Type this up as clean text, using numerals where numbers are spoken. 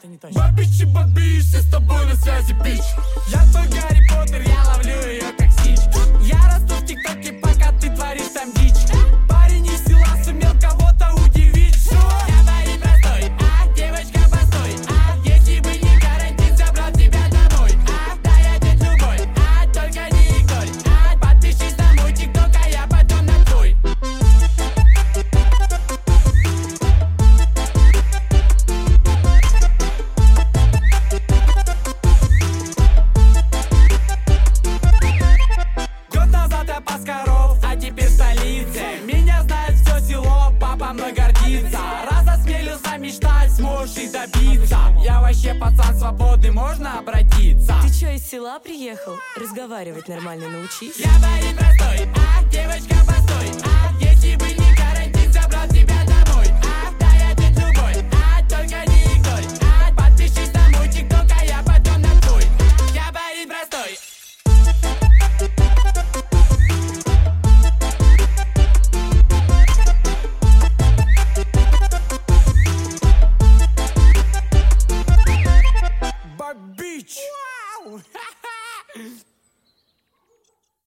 это не точно. Бабичи, бабич, все с тобой на связи, бич. Я твой Гарри Поттер, я ловлю ее как Стич. Я расту в ТикТоке, пока ты творишь там дичь. Парень из села сумел кого-то удивить. Я парень простой, девочка постой. Если бы не карантин, забрал тебя домой. Да я дед любой, только не игнорь. Подпишись на мой ТикТок, а я потом на твой. Год назад я пас коров, а теперь в столице. Меня знает все село, папа мной гордится. Раз осмелился мечтать, сможешь и добиться. Я вообще пацан свободный, можно обратиться. Ты чё, из села приехал? Разговаривать нормально научись. Я парень простой, девочка постой. Если бы не карантин, забрал тебя домой. Да я дед любой, только не игнорь. Подпишись на мой ТикТок, а я потом на твой. Я парень простой. Бабич! Вау!